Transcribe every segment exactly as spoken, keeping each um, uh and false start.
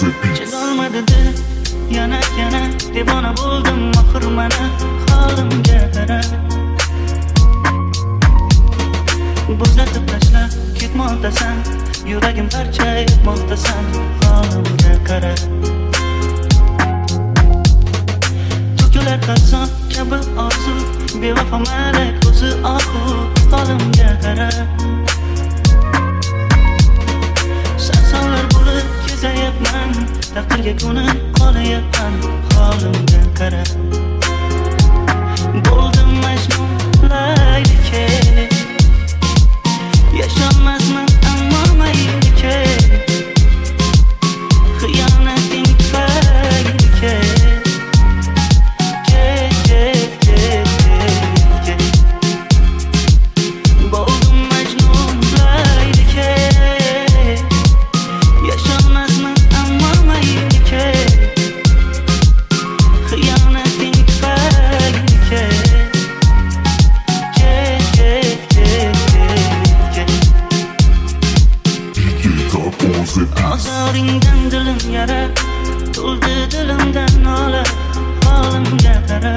Chidolmadi dil yana yana devona bo'ldim oxir mana holimga qara bo'zlatib tashlab ketmoqdasan yuragim parchaymoqdasan holimga qara to'kilar qasson kabi orzu bevafo malak o'zi ohu holimga qara sarsonlar bo'lib kezayapman taqdirga ko'nib qolayapman holimga qara bo'ldim majnun laylikka yasholmasman ammo maylikka xiyonating tufaylikka bo'ldim majnun laylikka yasholmasman ammo maylikka xiyonating tufaylikka ozoringdan dilim yara to'ldi dilimdan nola holimga qara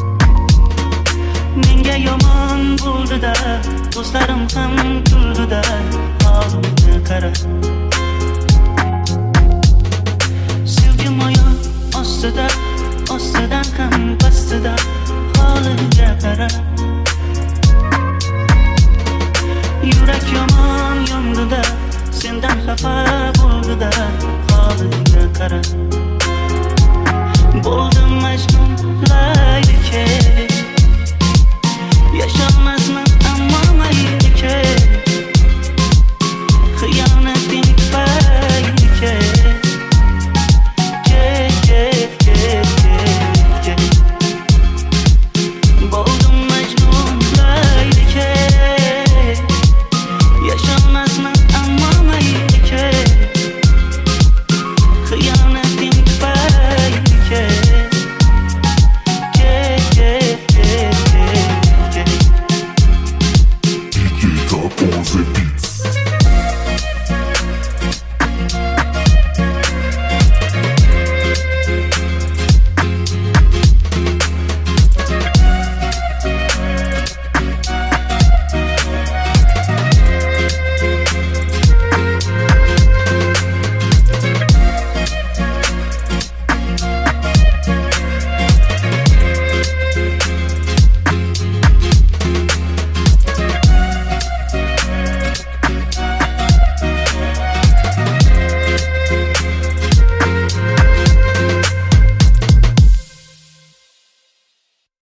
menga yomon bo'ldi-da do'stlarim ham kuldi-da